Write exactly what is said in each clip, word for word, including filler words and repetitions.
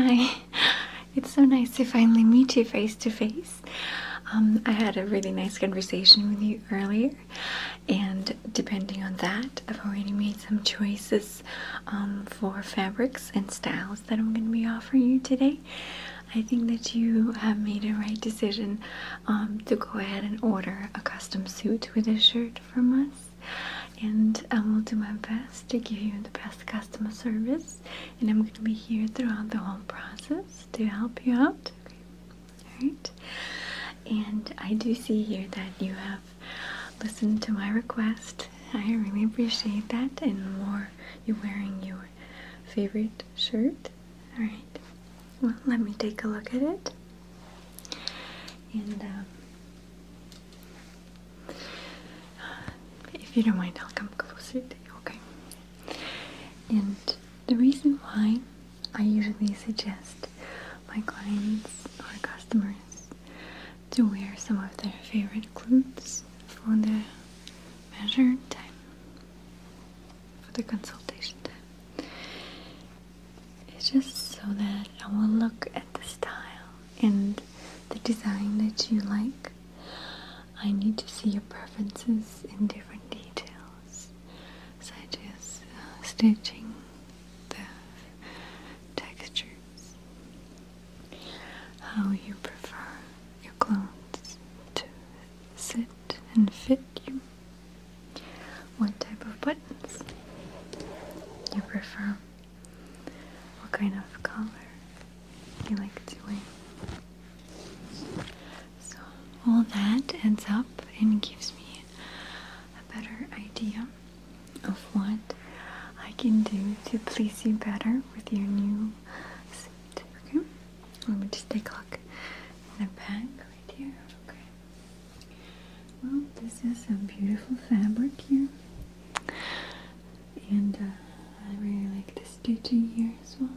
Hi. It's so nice to finally meet you face to face. Um, I had a really nice conversation with you earlier, and depending on that, I've already made some choices um, for fabrics and styles that I'm going to be offering you today. I think that you have made a right decision um, to go ahead and order a custom suit with a shirt from us. And I will do my best to give you the best customer service, and I'm going to be here throughout the whole process to help you out. Okay. Alright. And I do see here that you have listened to my request. I really appreciate that, and more, you're wearing your favorite shirt. Alright. Well, let me take a look at it. And um, if you don't mind, I'll come closer to you, okay? And the reason why I usually suggest my clients or customers to wear some of their favorite clothes for the measure time, for the consultation time, it's just so that I will look at the style and the design that you like. I need to see your preferences in different details, such as uh, stitching, the textures, how you prefer your clothes to sit and fit you, what type of buttons you prefer, what kind of color you like to wear. All that adds up and gives me a better idea of what I can do to please you better with your new suit. Okay? Let me just take a look in the back right here. Okay. Well, this is a beautiful fabric here. And uh, I really like the stitching here as well.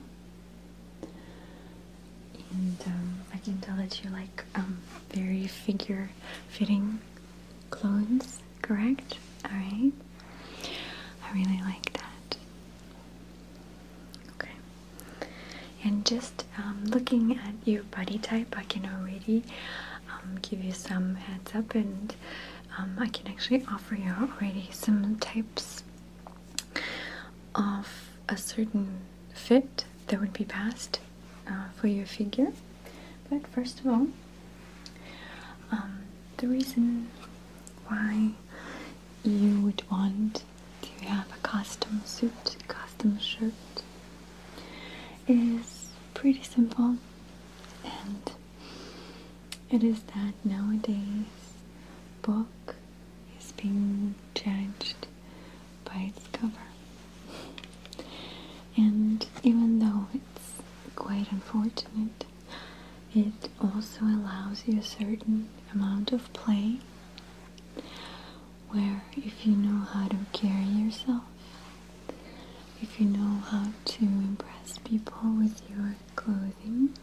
And um, I can tell that you like um, very figure-fitting clothes, correct? Alright. I really like that. Okay. And just um, looking at your body type, I can already um, give you some heads up, and um, I can actually offer you already some types of a certain fit that would be best Uh, for your figure. But first of all, um, the reason why you would want to have a custom suit, custom shirt, is pretty simple, and it is that nowadays book is being judged by its cover. And even though it's quite unfortunate, it also allows you a certain amount of play, where if you know how to carry yourself, if you know how to impress people with your clothing,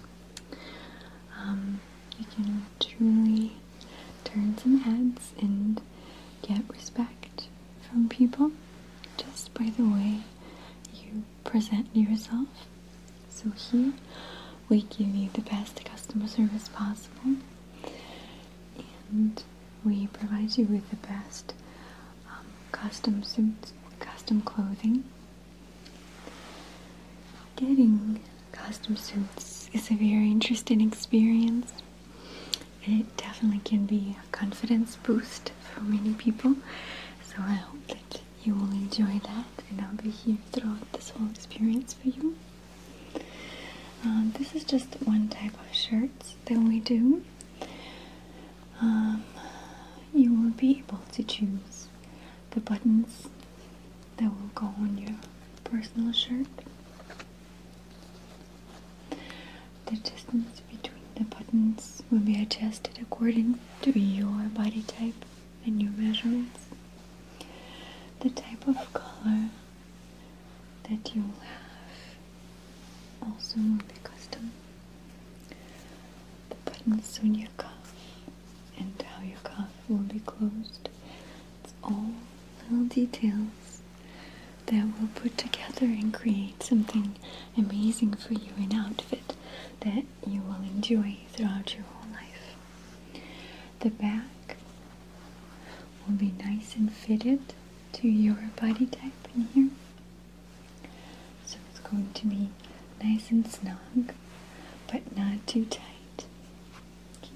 um, you can truly turn some heads and get respect from people just by the way you present yourself. So here we give you the best customer service possible, and we provide you with the best um, custom suits, custom clothing. Getting custom suits is a very interesting experience. It definitely can be a confidence boost for many people, so I hope that you will enjoy that, and I'll be here throughout this whole experience for you. Um, this is just one type of shirts that we do. Um, you will be able to choose the buttons that will go on your personal shirt. The distance between the buttons will be adjusted according to your body type and your measurements. The type of color that you will have also will be custom. The buttons on your cuff and how your cuff will be closed. It's all little details that will put together and create something amazing for you, an outfit that you will enjoy throughout your whole life. The back will be nice and fitted to your body type in here. So it's going to be nice and snug, but not too tight. Okay.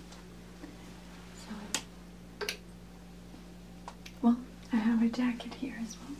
So, well, I have a jacket here as well.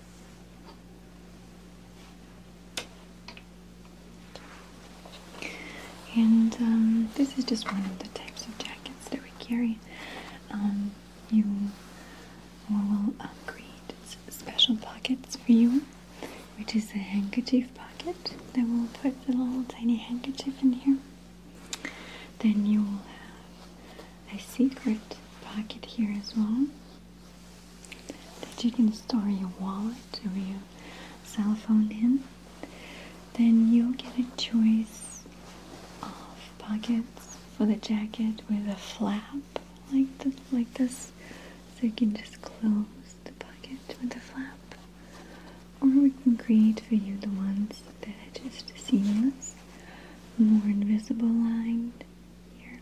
And um, this is just one of the types of jackets that we carry. Um, you will um, create special pockets for you, which is a handkerchief pocket that will put a little tiny handkerchief in here. Then you will have a secret pocket here as well that you can store your wallet or your cell phone in. Then you'll get a choice of pockets for the jacket with a flap like this, like this, so you can just close the pocket with a flap. Or we can create for you the ones that are just seamless, more invisible lined here,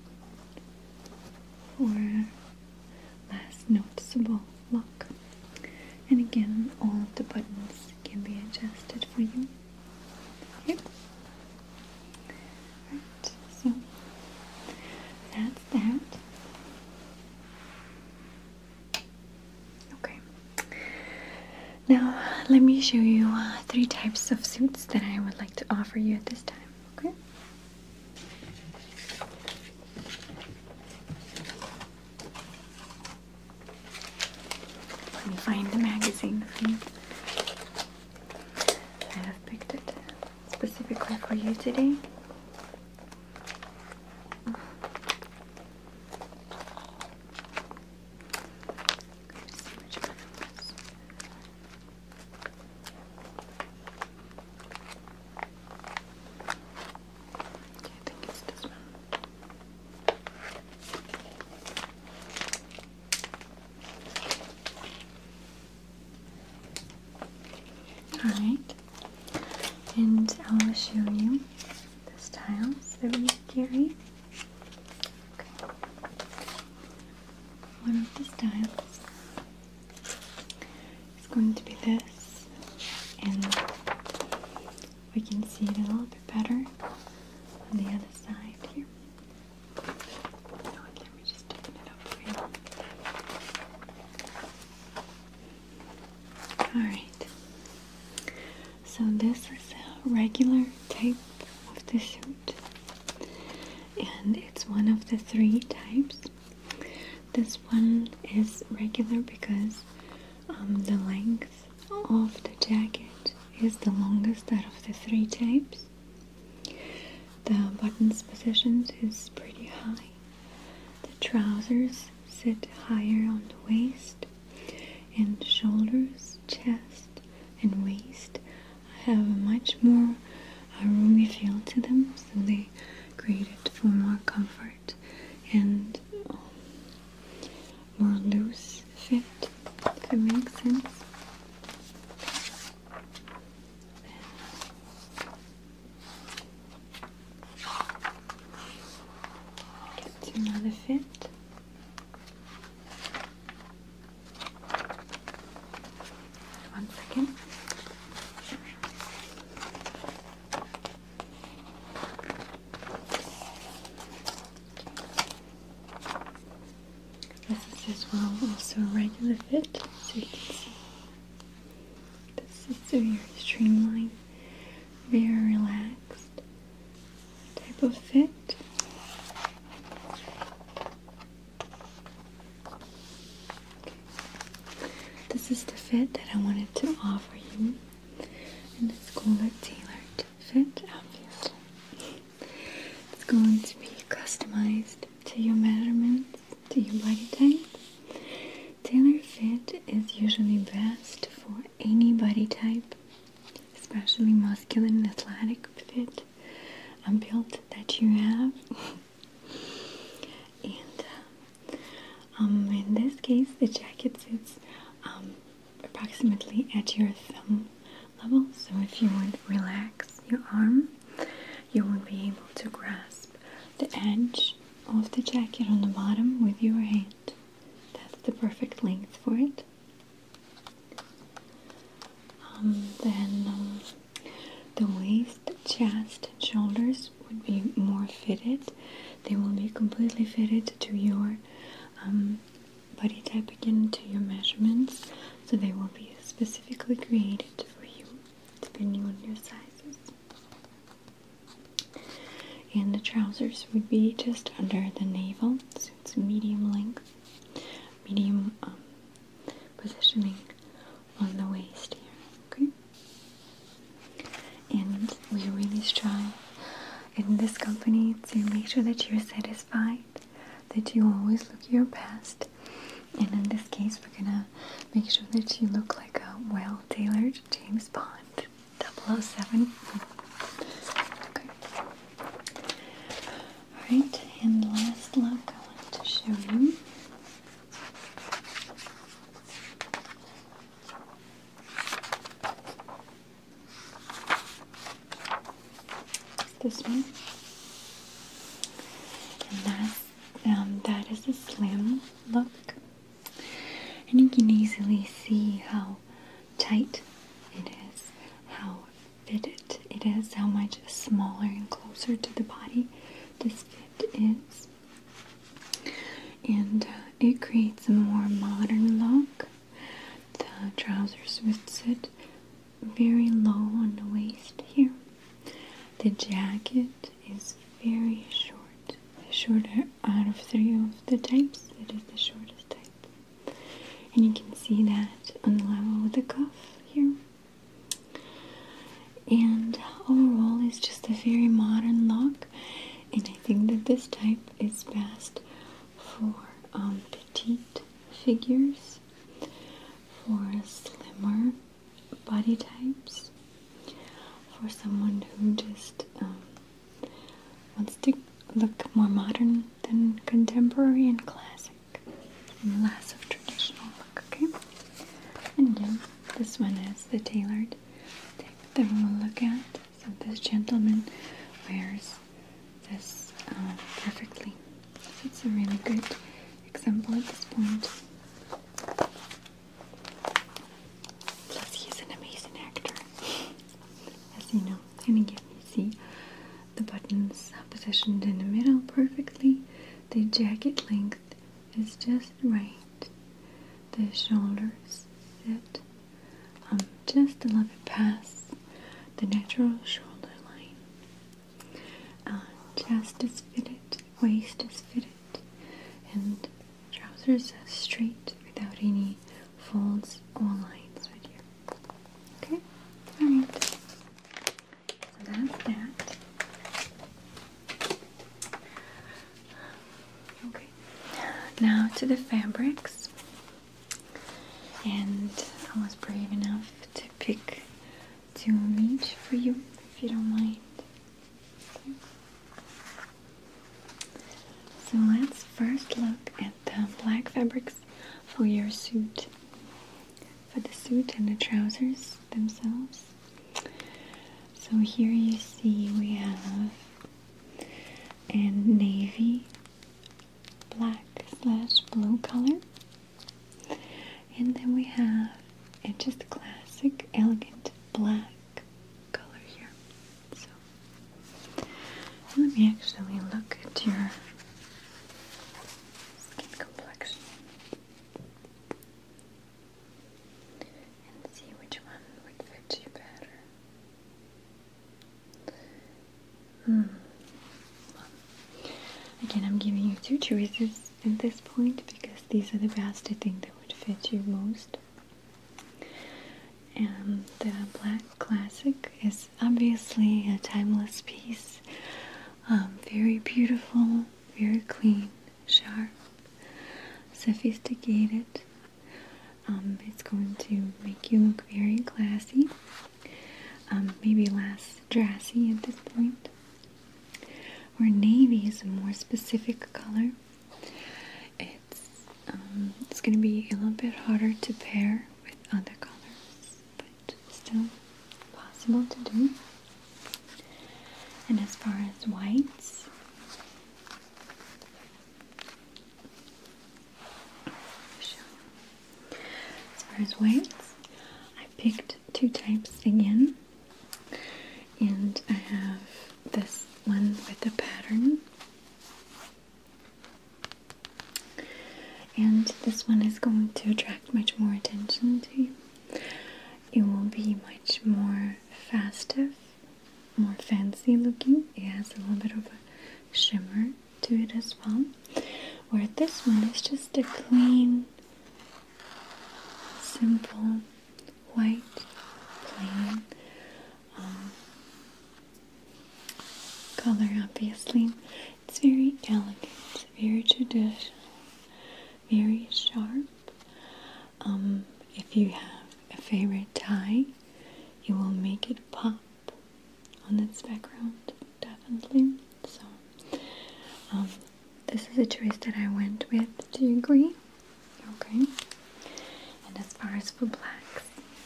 for less noticeable look. And again, all of the buttons can be adjusted for you. Yep. Right, so that's that. Okay. Now, let me show you uh, three types of suits that I would like to offer you at this time, okay? Let me find the magazine for you. I have picked it specifically for you today. Alright, and I will show you the styles that we carry. Okay. One of the styles is going to be this, and we can see it a little bit better on the other side here. Oh, let me just open it up for you. Alright. So this is a regular type of the suit, and it's one of the three types. This one is regular because um, the length of the jacket is the longest out of the three types. The buttons positions is pretty high. The trousers sit higher on the waist, and shoulders, chest, and waist have a much more uh, roomy feel to them, so they create it for more comfort and um, more loose fit, if it makes sense. Get to another fit. One second. This is as well also a regular fit, so you can see this is a very streamlined, very relaxed type of fit. Okay. This is the fit that I wanted to offer you, and it's called a tailored fit, obviously. It's going to be customized to your measurements, to your body type. Tailor fit is usually best for any body type, especially masculine and athletic fit and build that you have. And uh, um, in this case, the jacket suits um, approximately at your thumb level. So if you would relax your arm, you would be able to grasp the edge of the jacket on the bottom with your hand. That's the perfect length for it. Um, then um, the waist, chest, and shoulders would be more fitted. They will be completely fitted to your um, body type, again, to your measurements. So they will be specifically created for you, depending on your sizes. And the trousers would be just under the navel, so it's medium length, medium um, positioning on the waist here, okay? And we really strive in this company to make sure that you're satisfied, that you always look your best. And in this case, we're gonna make sure that you look like a well-tailored James Bond double oh seven. Okay. Alright, and the last look I want to show you is this one. And that's, um, that is a slim look. And you can easily see how tight it is, how fitted it is, how much smaller and closer to the body this fit is. And uh, it creates a more modern look. The trousers would sit very low on the waist here. The jacket is very short. The shorter out of three of the types, it is the shortest type. And you can see that on the level with the cuff here. And overall, it's just a very modern look. And I think that this type is best for um, petite figures, for slimmer body types, for someone who just um, wants to look more modern than contemporary and classic, and less of traditional look, okay? And again, this one is the tailored type that we'll look at. So this gentleman wears this uh, perfectly. So it's a really good example at this point. Plus, he's an amazing actor, as you know. And again, you see the buttons positioned in the middle perfectly. The jacket length is just right. The shoulders sit um, just a little bit past the natural shoulder line. Uh, chest is fitted, waist is fitted, and trousers are straight without any folds or lines right here. Okay? Alright. So that's that. Okay. Now to the fabrics. And I was brave enough to pick two of each for you, if you don't mind. Okay. So let's first look at the black fabrics for your suit. For the suit and the trousers themselves. So here you see we have a navy black slash blue color. And then we have a just classic, elegant black color here. So let me actually look at your skin complexion and see which one would fit you better. Hmm. Well, again, I'm giving you two choices at this point because these are the best I think that would fit you most. And the black classic is obviously a timeless piece. Um, very beautiful, very clean, sharp, sophisticated. Um, it's going to make you look very classy, um, maybe less dressy at this point. Where navy is a more specific color. It's um, it's going to be a little bit harder to pair with other colors. far as whites, I picked two types again, and I have this one with a pattern, and this one is going to attract much more attention to you. It will be much more festive, more fancy looking. It has a little bit of a shimmer to it as well, where this one is just a clean, simple, white, plain um, color. Obviously, it's very elegant, very traditional, very sharp. Um, if you have a favorite tie, it will make it pop on its background, definitely. So, um, this is a choice that I went with. Do you agree? Okay. And as far as for blacks,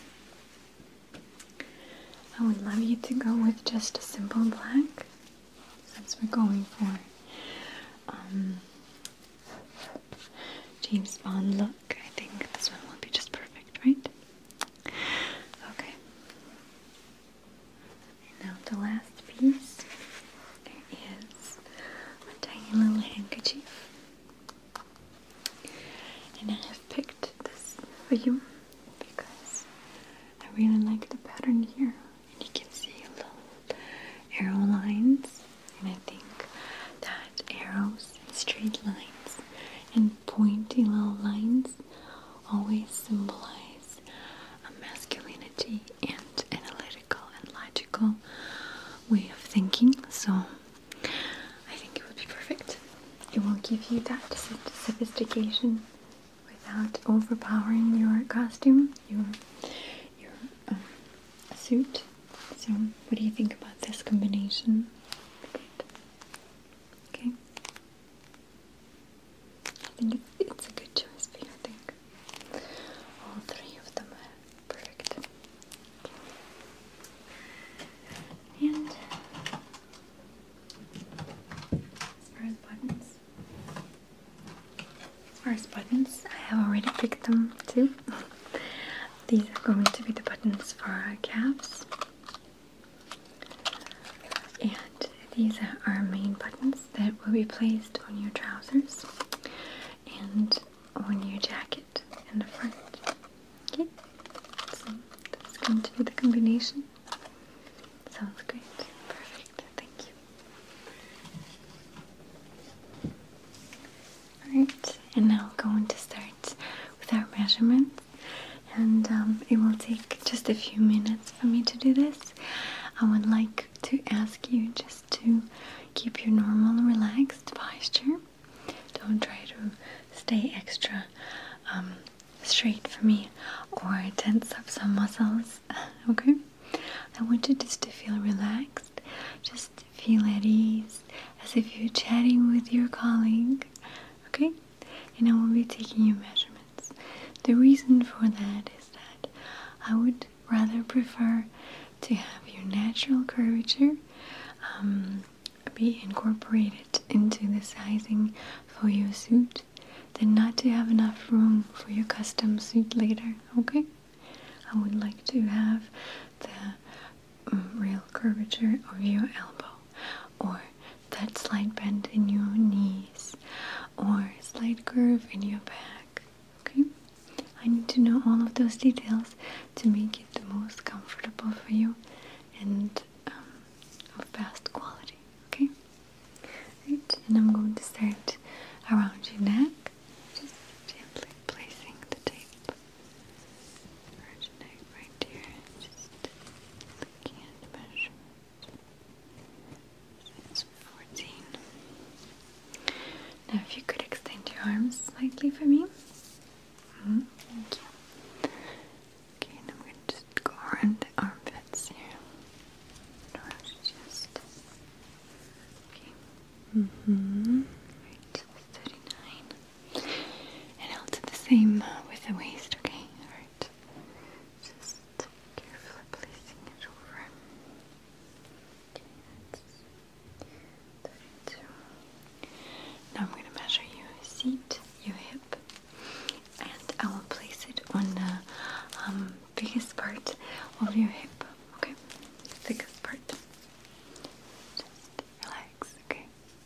I would love you to go with just a simple black, since we're going for um, James Bond look. I think this one will be just perfect, right? Okay. And now the last piece, there is a tiny little handkerchief. And I have picked this for you because I really like the pattern here. And you can see little arrow lines. And I think that arrows and straight lines and pointy little lines always symbolize a masculinity and analytical and logical way of thinking. So I think it would be perfect. It will give you that sophistication without overpowering your costume, your your um, suit. So what do you think about this combination? Okay. I think it's, it's a good choice for you, I think. All three of them are perfect. And as far as buttons, as far as buttons, I have already picked them too. These are going to be the buttons for our calves. And these are our main buttons that will be placed on your trousers and on your jacket in the front. Okay, so that's going to be the combination. Sounds great. Perfect. Thank you. Alright, and now we're going to start with our measurements. And um, it will take just a few minutes for me to do this. I would like to ask you just to keep your normal relaxed posture. Don't try to stay extra um, straight for me or tense up some muscles, okay? I want you just to feel relaxed, just feel at ease, as if you're chatting with your colleague, okay? And I will be taking your measurements. The reason for that is that I would rather prefer to have your natural curvature um, be incorporated into the sizing for your suit than not to have enough room for your custom suit later, okay? I would like to have the um, real curvature of your elbow, or that slight bend in your knees, or slight curve in your back, okay? I need to know all of those details to make it the most comfortable for you and um, of best quality, okay? Right, and I'm going to start around your neck, just gently placing the tape around your neck right here, just looking at the measurement. It's fourteen. Now if you could extend your arms slightly for me. Mm-hmm. Thank you. Okay, and I'm going to just go around the armpits here. of your hip, okay? The thickest part. Just relax, okay?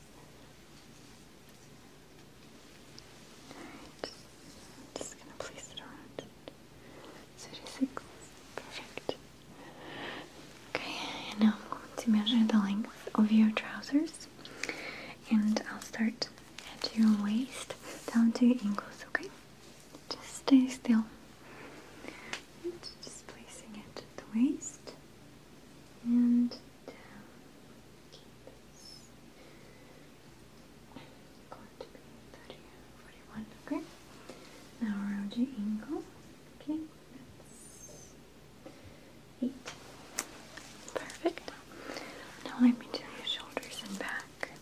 Alright, just gonna place it around thirty-six. Perfect. Okay, and now I'm going to measure the length of your trousers, and I'll start at your waist down to your ankles, okay? Just stay still. Right, just placing it at the waist and down. Okay, that's going to be thirty, forty-one, okay? Now around your ankle, okay? That's eight. Perfect. Now let me do your shoulders and back.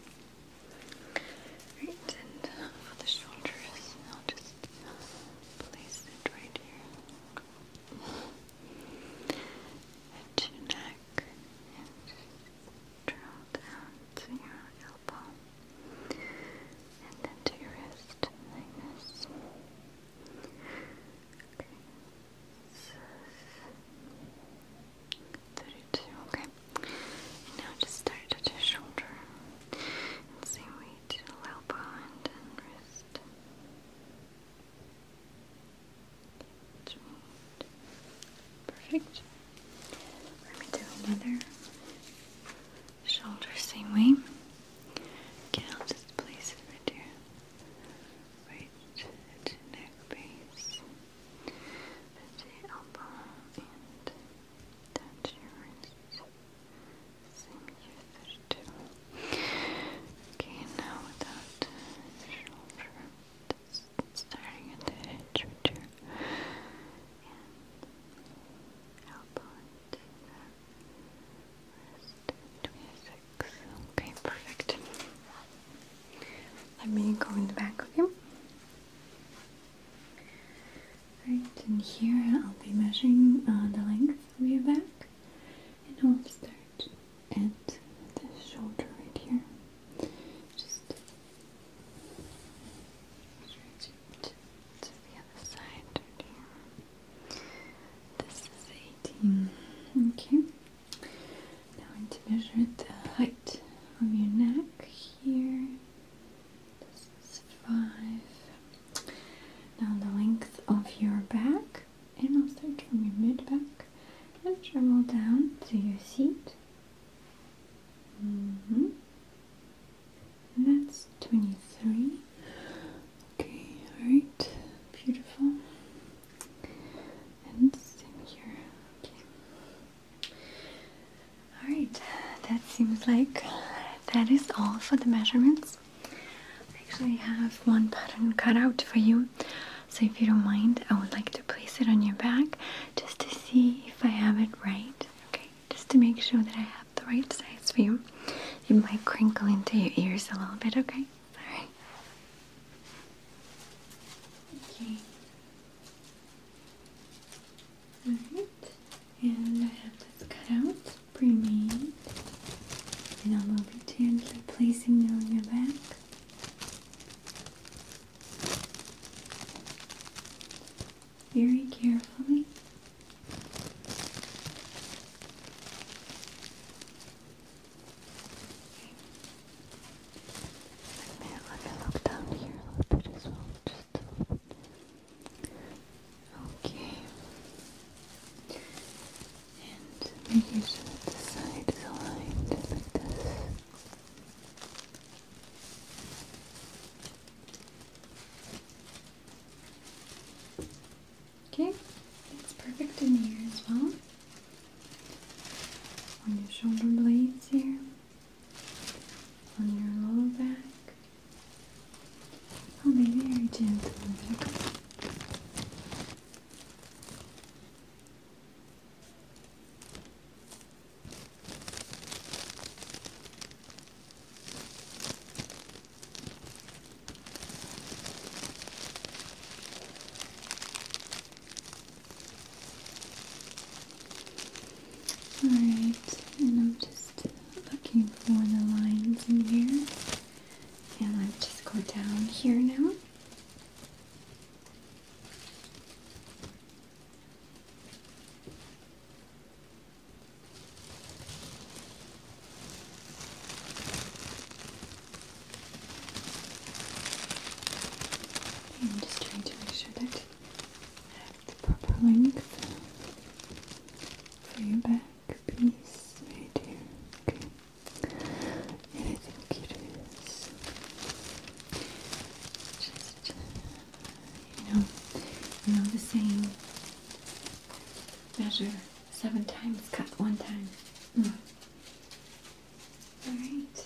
Right, and for the shoulders, I'll just place it right here at your neck and travel down to your elbow and then to your wrist like this. Okay, so thirty-two, okay. And now just start at your shoulder and same way to the elbow and then wrist. Perfect. Let me do another shoulder same way. Again, I'll just place it right here. Right at your neck base. At your elbow and down to your wrist. Same here, thirty-two. Okay, now without shoulder, that's starting at the edge right here. And elbow and wrist, twenty-six. Okay, perfect. Let me go in the back of you. Right, and here I'll be measuring uh, the length of your back, and I'll start at the shoulder right here. Just stretch it to the other side right here. This is eighteen. Okay. Now I need to measure the height of your neck here. This is five. Now the length of your back, and I'll start from your mid back and travel down to your seat. Mm-hmm. And that's twenty-three. Okay, alright, beautiful. And same here. Okay. Alright, that seems like that is all for the measurements. I actually have one pattern cut out for you, so if you don't mind, I would like to place it on your back just to see if I have it right, okay? Just to make sure that I have the right size for you. It might crinkle into your ears a little bit, okay? Alright. Okay. Alright, and I have this cut out, pre-made, and I will be gently placing it on your back. Very carefully. Let me, let me look down here a little bit as well, just a little bit. Okay. And making sure that the side is aligned like this. Okay, it's perfect in here as well. On your shoulder blades here, on your lower back. I'll be very gentle with it. Alright, and I'm just looking for the lines in here. And let's just go down here now. length for your back piece right here. Okay. And I think it is just, you know, you know the saying, measure seven times, cut one time. Mm. Alright.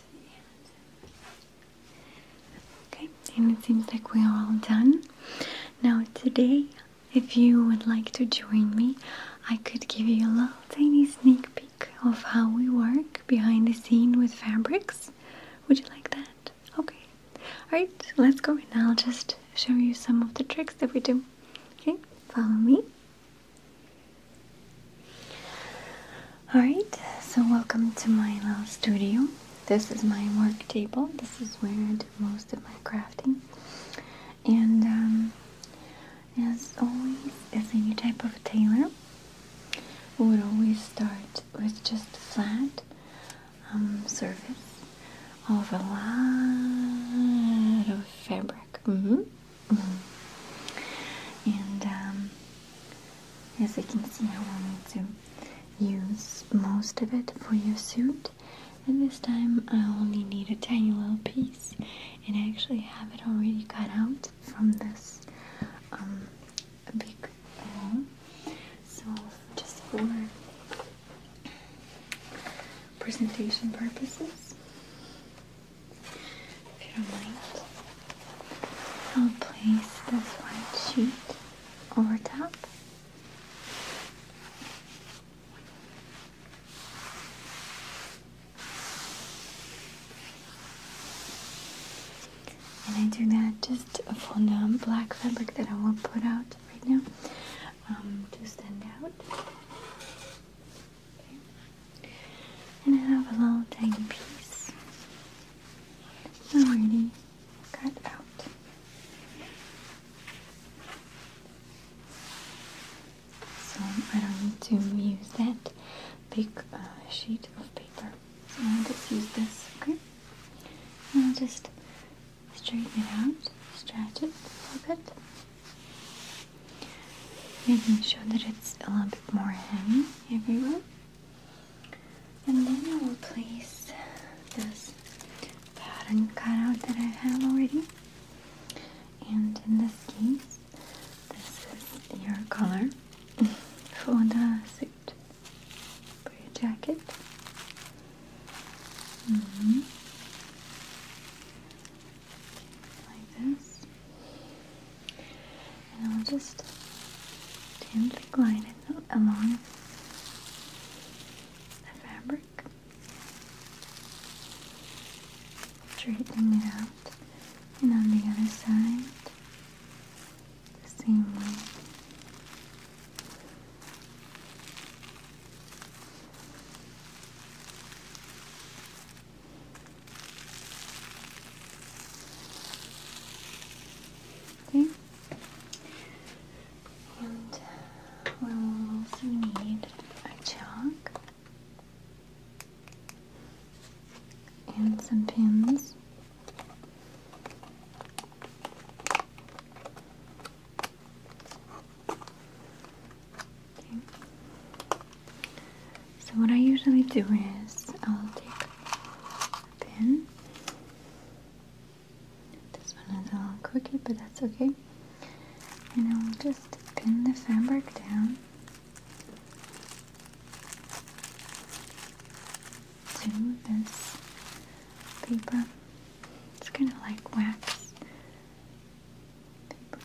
Okay, and it seems like we are all done. Now today, if you would like to join me, I could give you a little tiny sneak peek of how we work behind the scene with fabrics. Would you like that? Okay. Alright, let's go and I'll just show you some of the tricks that we do. Okay, follow me. Alright, so welcome to my little studio. This is my work table. This is where I do most of my crafting. And um, as always, as any type of tailor, we would always start with just a flat um, surface of a lot of fabric. Mm-hmm. Mm-hmm. And um, as you can see, I wanted to use most of it for your suit, and this time I only need a tiny little piece, and I actually have it already cut out from this um, big roll. So just for presentation purposes, if you don't mind, I'll place this white sheet over top. And I do that just for the black fabric that I will put out right now um, to stand out. Okay. And I have a little tiny piece already cut out. So I don't need to use that big uh, sheet of paper. So I'll just use this, okay? And I'll just straighten it out, stretch it a little bit, making sure that it's a little bit more heavy everywhere. And then I will place this pattern cutout that I have already. And in this case, this is your color for the suit, for your jacket. Mm-hmm. This, and I'll just gently glide it along the fabric, straightening it out, and on the other side, the same way. Okay, and we will also need a chalk and some pins. Okay. So what I usually do is I'll take a pin. This one is a little crooked, but that's okay. And I'll just pin the fabric down to this paper. It's kind of like wax paper.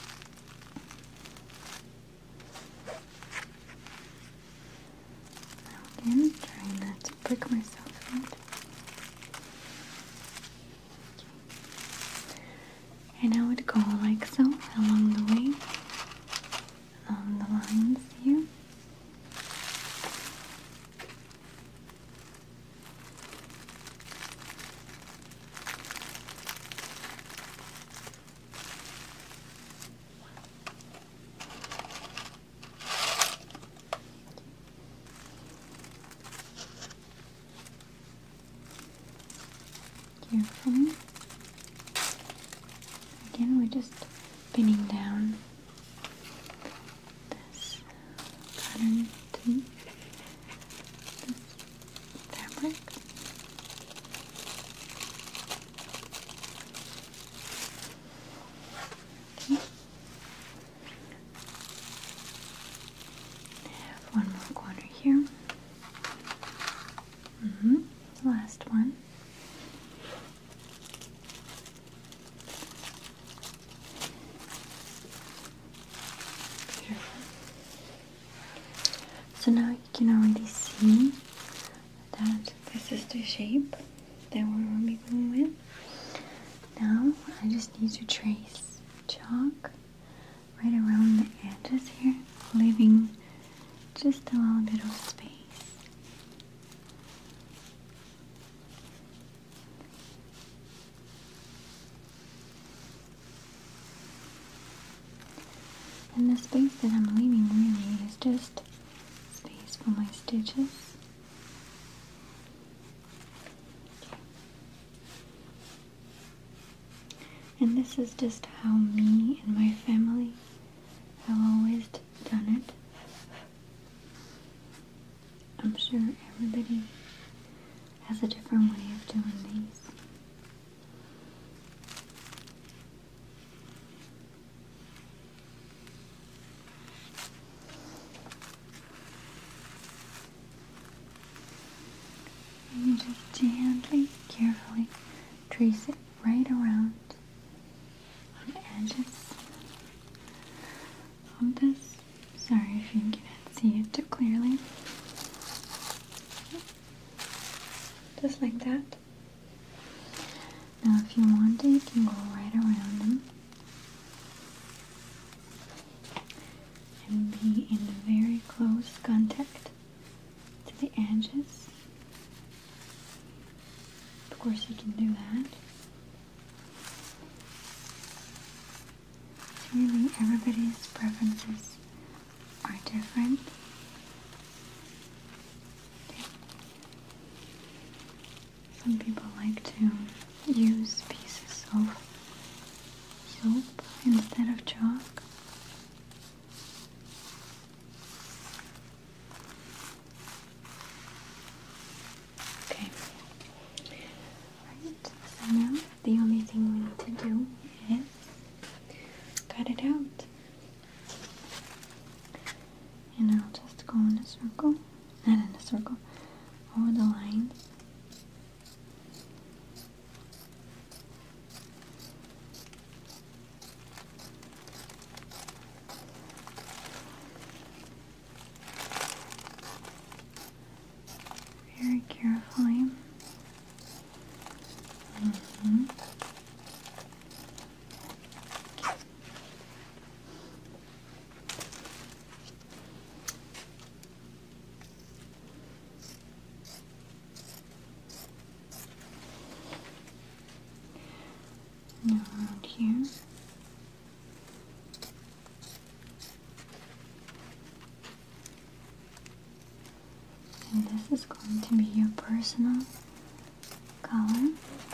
Now again, trying not to prick myself out. And I would go like so along the way, along the lines here. Carefully. Again, we're just pinning down this corner here. Mm-hmm. Last one. Beautiful. So now you can already see that this is the shape that we'll be going with. Now I just need to trace chalk right around the edges here, leaving just a little bit of space. And the space that I'm leaving really is just space for my stitches. And this is just how me and my family have always done it. I'm sure everybody has a different way of doing these. And you just gently, carefully trace it right around on the edges of this. Sorry if you cannot see it too clearly. Just like that. Now if you want it, you can go right around them and be in very close contact to the edges. Of course you can do that. Really, everybody's preferences are different. Some people like to use pieces of soap instead of chalk. Okay. Right. So now the only thing we need to do is cut it out. And I'll just go in a circle, not in a circle, over the lines. Very carefully. Mm-hmm. Now around here. And this is going to be your personal color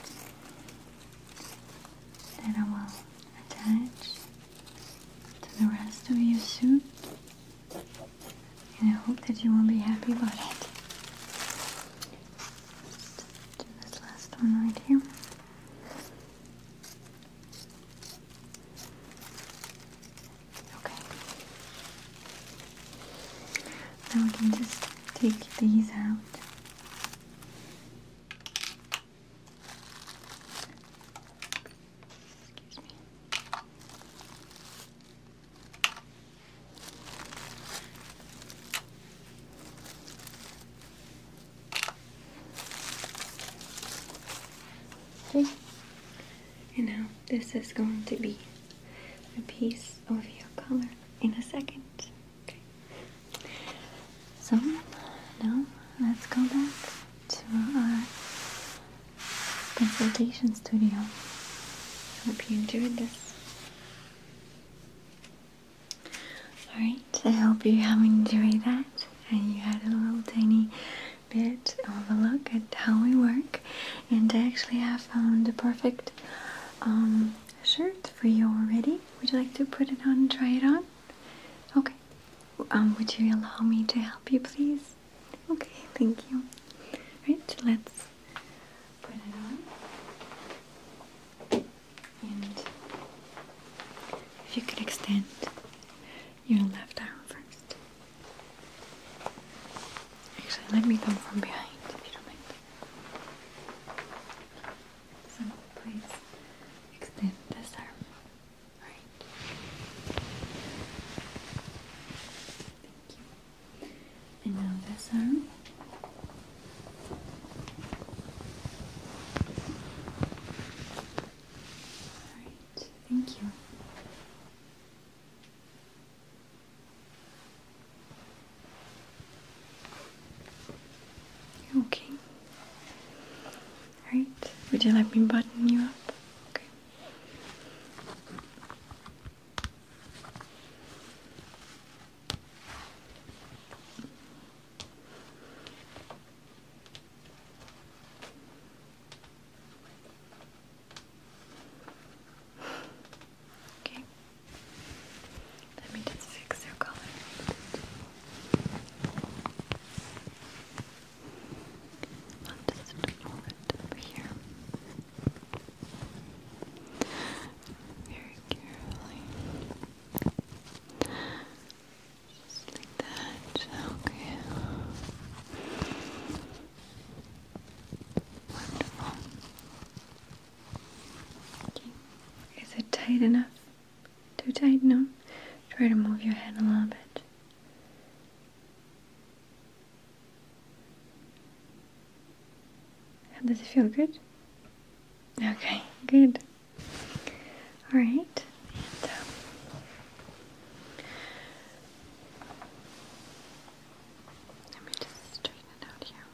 that I will attach to the rest of your suit. And I hope that you will be happy about it. Just do this last one right here. Okay. Now we can just take these out. Excuse me. Okay. And now this is going to be a piece of your color in a second. Okay. So now let's go back to our consultation studio. Hope you enjoyed this. Alright, I hope you have enjoyed that and you had a little tiny bit of a look at how we work. And I actually have found the perfect um, shirt for you already. Would you like to put it on and try it on? Okay. Um, would you allow me to help you, please? Okay, thank you. Right, let's put it on. And if you could extend your left arm first. Actually, let me come from behind if you don't mind. So, please extend this arm. Alright. Thank you. And now this arm. Alright, thank you. Okay. Alright, would you like me to button you up? Okay. Okay. Let me just fix your collar. I'll just move it over here. Very carefully. Just like that. Okay. Wonderful. Okay. Is it tight enough? Too tight? No? Try to move your head a little bit. How does it feel? Good? Okay, good. Alright. And, um, let me just straighten it out here.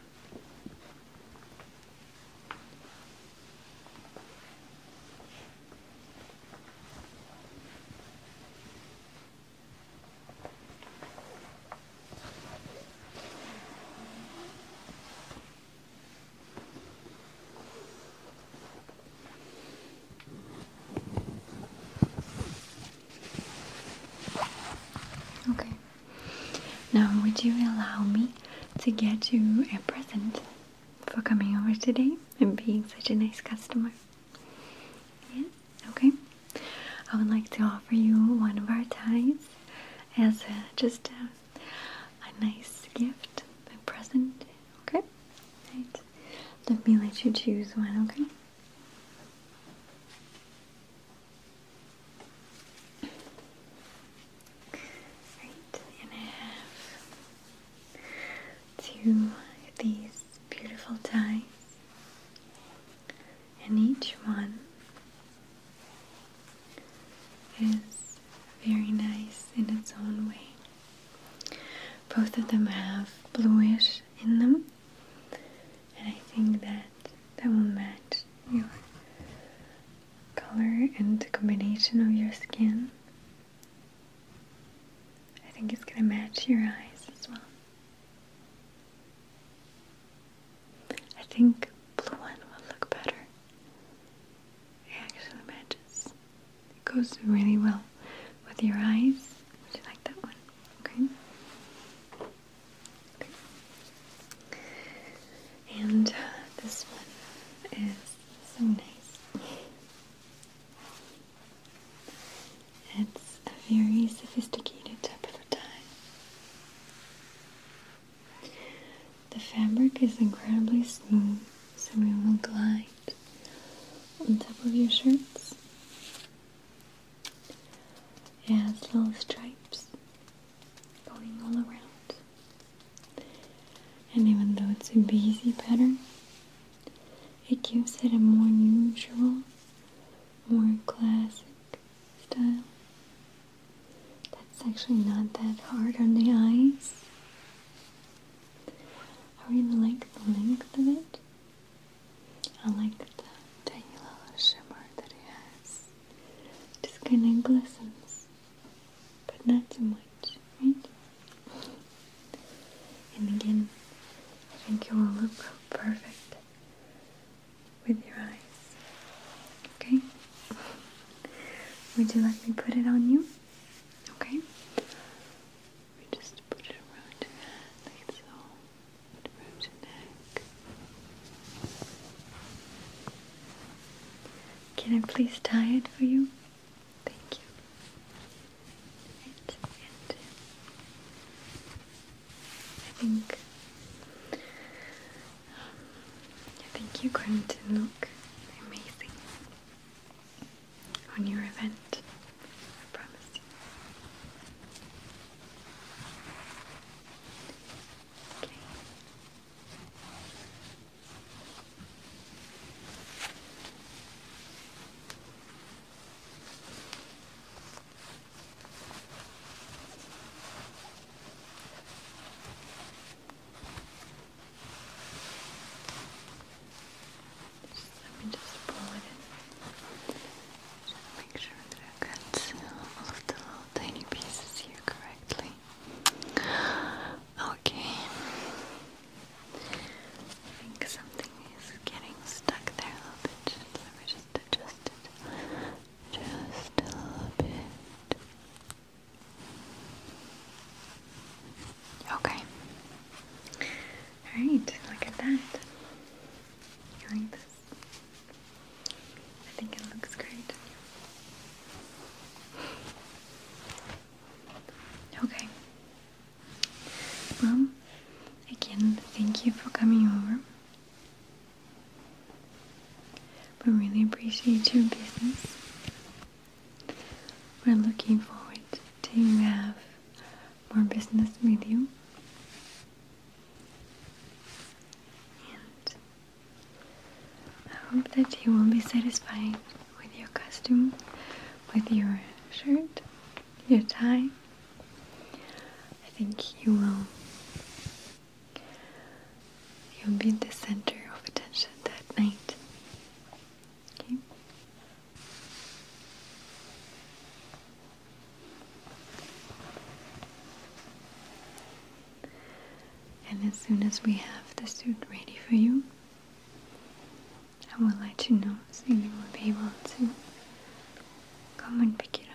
Okay. Now, would you allow me to get you a present for coming over today and being such a nice customer? Yes? Okay. I would like to offer you one of our ties as a, just a, a nice gift, a present. Okay? Right. Let me let you choose one, okay? Right, and I have two of these beautiful ties, and each one is very nice in its own way. Both of them have bluish in them, and I think that that will match your color and the combination of your skin. I think it's going to match your eyes as well. I think blue one will look better. It actually matches. It goes really well with your eyes. Would you like that one? Okay. Okay. And uh, this one is so nice. It's a very sophisticated type of a tie. The fabric is incredibly smooth, so it will glide on top of your shirts. It has little stripes going all around. And even though it's a beezy pattern, it gives it a more neutral, more classic style. That's actually not that hard on the eyes. I really like the length of it. I like the tiny little shimmer that it has. Just kind of glistens, but not too much, right? And again, I think it will look perfect with your eyes. Okay? Would you like me to put it on you? Okay? We just put it around your head like so. Around your neck. Can I please tie it for you? Thank you. Right. And I think you're going to look amazing on your event. I promise you. Okay. Just let me just pull it in. Just make sure that I've got all of the little tiny pieces here correctly. Okay. I think something is getting stuck there a little bit. Let me just adjust it. Just a little bit. Okay. Alright, look at that. You like this? I think it looks great. Okay. Well, again, thank you for coming over. We really appreciate your business. We're looking forward to have more business with you. And I hope that you will be satisfied with your costume, with your shirt, your tie. I think you will you'll be the center of attention that night. Okay? And as soon as we have the suit ready for you, I will let you know so you will be able to come and pick it